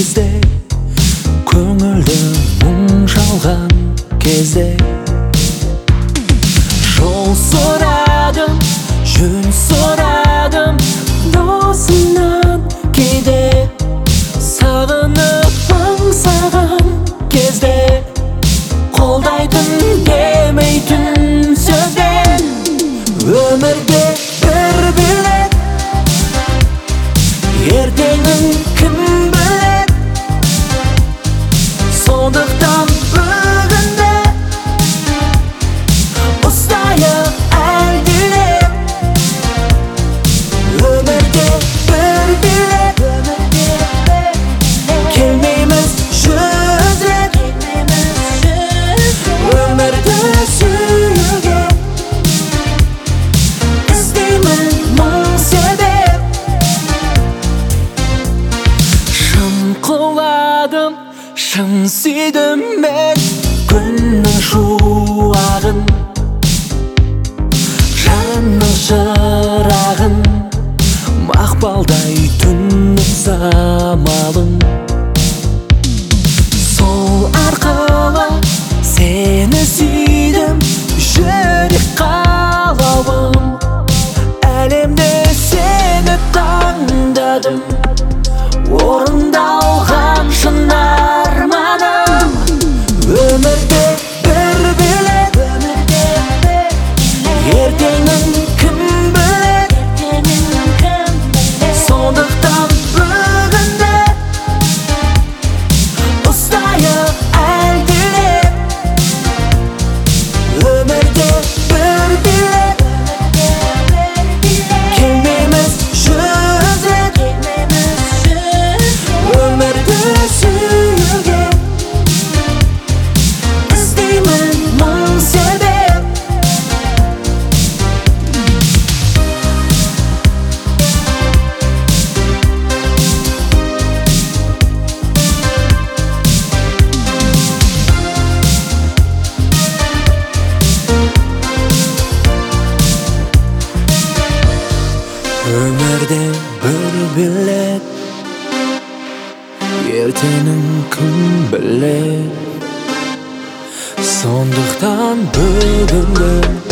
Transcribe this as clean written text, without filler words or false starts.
кезде, көңілді мұң шалған кезде, жол сұрадым, жөн сұрадым досымнан. Кейде сағынып аңсаған кезде, қолдайтын демейтін сөзбен. Өмірде бір билет, ертеңін кім білет. Сондықтан бүгінде ұстайық әлдилеп. Өмірде бір билет, келмейміз жүз рет. Өмірді сүюге іздеймін мың себеп. Шын құладым, шын сүйдім мен күннің шуағын, жанның шырағын, мақпалдай түннің самалын. Сол арқылы сені сүйдім, жүрек қалауым. Әлемде сені таңдадым, орындалған шын арманым. Өмірде бір билет, ертеңін кім білет. Сондықтан бүгінде ұстайық әлдилеп. Өмірде бір билет, келмейміз жүз рет. Өмірді сүюге іздеймін мың себеп. Өмірде бір билет, ертеңін кім білет. Сондықтан бүгінгі